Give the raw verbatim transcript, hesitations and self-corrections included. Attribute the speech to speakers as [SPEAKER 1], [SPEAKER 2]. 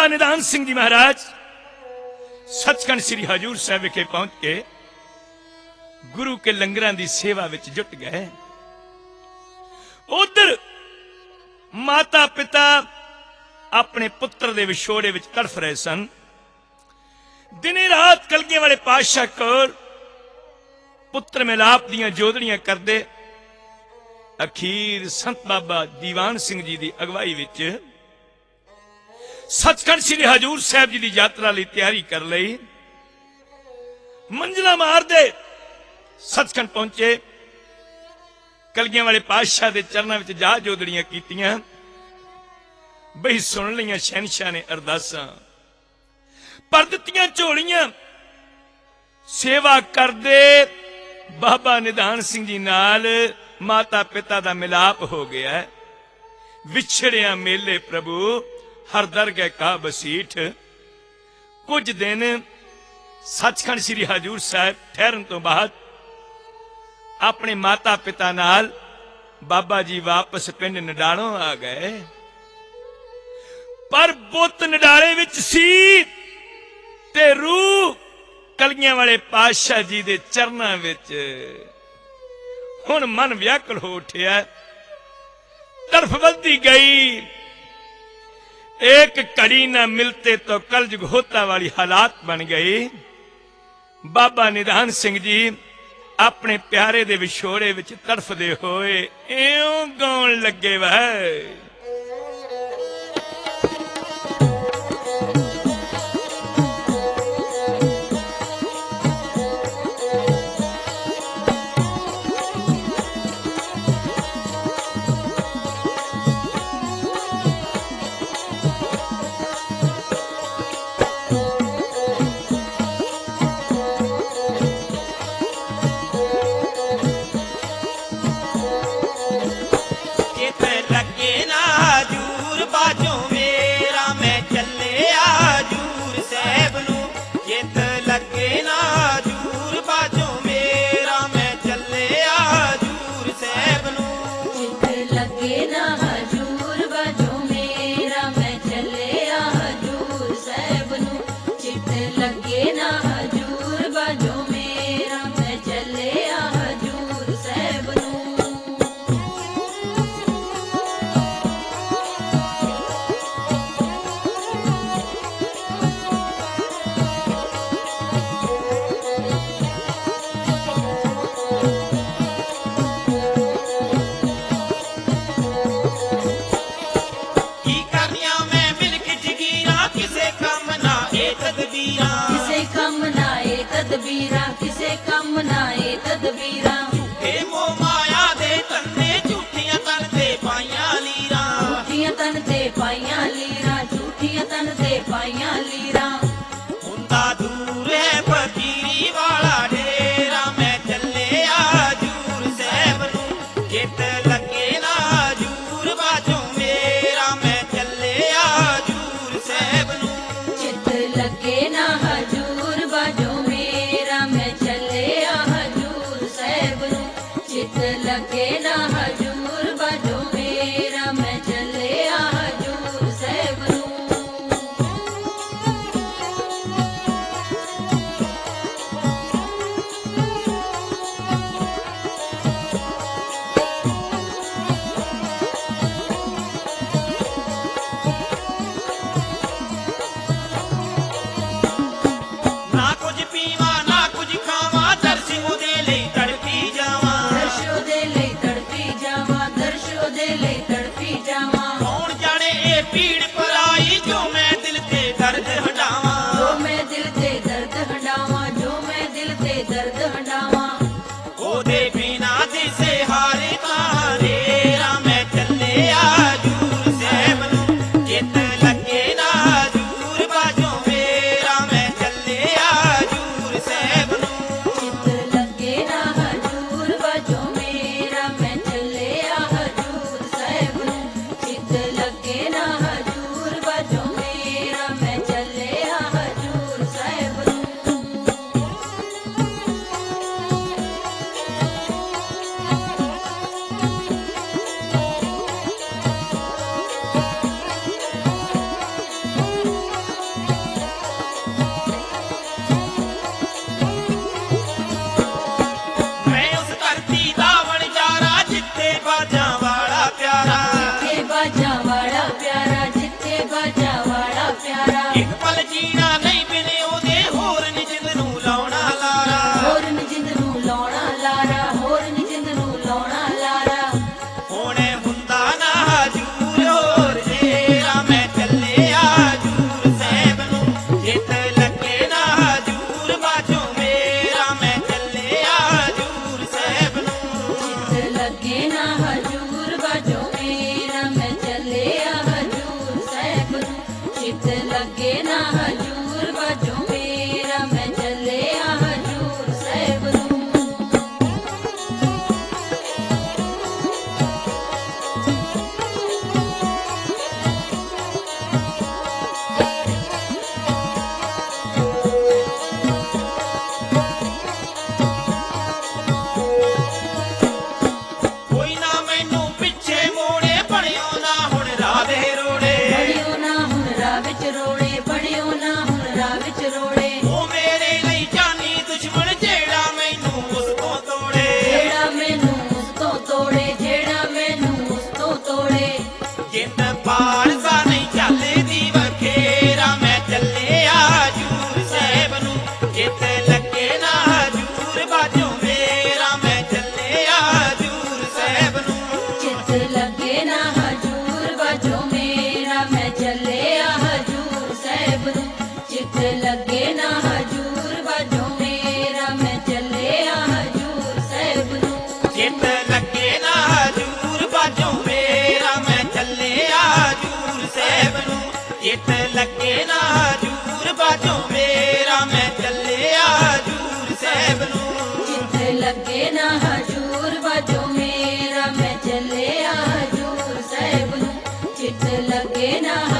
[SPEAKER 1] निधान सिंह जी महाराज सचखंड श्री हजूर साहब विखे पहुंच के गुरु के लंगरां दी सेवा विच जुट गए। उधर माता पिता अपने पुत्र दे विछोड़े विच तड़फ रहे सन। दिने रात कलगियां वाले पातशाह कोल पुत्र मिलाप दीयां जोदड़ियां करदे अखीर संत बाबा दीवान सिंह जी की अगवाई विच सचखंड श्री हजूर साहब जी की यात्रा लई तैयारी कर लई। मंजिला मार दे सचखंड पहुंचे। कलगियां वाले पातशाह के चरणों में जा जोदड़ियां कीतियां। बई सुन लियां शहनशाह ने अरदासां, पर दित्तियां झोलियां। सेवा करदे बाबा निधान सिंह जी नाल माता पिता का मिलाप हो गया है। विछड़िया मेले प्रभु हर दरगह का बसीठ। कुछ दिन सचखंड श्री हजूर साहब ठहरन तो बाद अपने माता पिता नाल बाबा जी वापस पिंड नडालों आ गए। पर बुत नडाले विच सी ते रूह कलगियां वाले पातशाह जी दे चरनां विच। हुण मन व्याकुल हो उठिया, तरफ वधदी गई। एक घड़ी न मिलते तो कलजुग होता वाली हालात बन गई। बाबा निधान सिंह जी अपने प्यारे दे विछोड़े विच तड़फदे होए इउं गाउण लगे वै।
[SPEAKER 2] तदबीरा किसे कम नाए तदबीरा। झूठे मोह माया दे तन्ने झूठियां तन ते पाइयां लीरा। झूठियां तन ते पाइयां लीरा। झूठियां तन ते पाइयां लीरा। हुंदा दूर है फकीरी वाला डेरा। मैं चले हजूर साहब नूं चित लगे ना हजूर बाजों मेरा। मैं चले हजूर साहब नूं चित लगे ना हजूर बाजों लगे ना हजूर बाजो मेरा। मैं चले हजूर साहब ना कुछ पीवा ना कुछ खावा दर्शन दे ले तड़पी जावा। कौन जाने ए पीड़ पर आई जो मैं दिल ते दर्द हटावा। जो मैं दिल ते दर्द हटावा। जो मैं दिल ते दर्द हटावा। ओदे बिना दिसे हारे तारेरा। मैं चले हजूर साहब नूं चित लगे ना हजूर बाजों मेरा। मैं चले हजूर साहब नूं चित लगे ना हजूर बाजों मेरा। मैं चले हजूर साहब नूं चित लगे ना हजूर बाजों मेरा। मैं चले हजूर साहब नूं। ਲੱਗੇ ਨਾ ਹਜੂਰ ਬਾਜੋ ਮੇਰਾ ਮੈਂ ਚੱਲਿਆ ਹਜੂਰ ਸਾਹਿਬ ਨੂੰ ਚਿੱਤ ਲੱਗੇ ਨਾ ਹਜੂਰ ਬਾਜੋ ਮੇਰਾ ਮੈਂ ਚੱਲਿਆ ਹਜੂਰ ਸਾਹਿਬ ਨੂੰ
[SPEAKER 1] ਕੋਈ ਨਾ ਮੈਨੂੰ ਪਿੱਛੇ ਮੋੜੇ ਬਣਿਓ ਨਾ ਹੁਣ ਰਾਹ ਦੇ ਰੋੜੇ
[SPEAKER 2] ਬਣਿਓ ਨਾ ਹੁਣ ਰਾਹ ਵਿੱਚ ਰੋੜੇ ਬਣਿਓ ਨਾ ਹੁਣ ਰਾਹ ਵਿੱਚ ਰੋੜੇ
[SPEAKER 1] ਉਹ ਮੇਰੇ ਲਈ ਜਾਨੀ ਦੁਸ਼ਮਣ ਜਿਹੜਾ ਮੈਨੂੰ ਉਸ ਤੋਂ ਤੋੜੇ
[SPEAKER 2] ਜਿਹੜਾ ਮੈਨੂੰ ਉਸ ਤੋਂ ਤੋੜੇ ਜਿਹੜਾ ਮੈਨੂੰ ਉਸ ਤੋਂ ਤੋੜੇ
[SPEAKER 1] ਜਿੰਦ ਪਾਲਸਾ ਨਹੀਂ ਚੱਲਦੀ ਵਖੇਰਾ ਮੈਂ ਚੱਲਿਆ ਹਜੂਰ ਸਾਹਿਬ ਨੂੰ ਜਿੱਤ ਲੱਗੇ ਨਾ ਹਜੂਰ ਬਾਜੋ ਮੇਰਾ ਮੈਂ ਚੱਲਿਆ ਹਜੂਰ ਸਾਹਿਬ ਨੂੰ
[SPEAKER 2] ਚਿੱਤ ਲੱਗੇ ਨਾ ਹਜੂਰ ਬਾਜੋ ਮੇਰਾ ਮੈਂ ਚੱਲਿਆ ਹਜੂਰ ਸਾਹਿਬ ਨੂੰ ਚਿੱਤ ਲੱਗੇ ਨਾ ਹਜੂਰ ਬਾਜੋ ਮੇਰਾ ਮੈਂ ਚੱਲਿਆ ਹਜੂਰ ਸਾਹਿਬ ਨੂੰ
[SPEAKER 1] ਜਿੱਤ ਲੱਗੇ ਨਾ ਹਜੂਰ ਬਾਜੋ ਮੇਰਾ ਮੈਂ ਚੱਲਿਆ ਹਜੂਰ ਸਾਹਿਬ ਨੂੰ ਜਿੱਤ ਲੱਗੇ ਨਾ ਹਜੂਰ ਬਾਜੋ ਮੇਰਾ ਮੈਂ ਚੱਲਿਆ ਹਜੂਰ ਸਾਹਿਬ ਨੂੰ
[SPEAKER 2] ਚਿੱਤ ਲੱਗੇ ਨਾ ਹਜੂਰ ਬਾਜੋ ਮੇਰਾ ਮੈਂ ਚੱਲਿਆ ਹਜੂਰ ਸਾਹਿਬ ਨੂੰ ਚਿੱਤ ਲੱਗੇ ਨਾ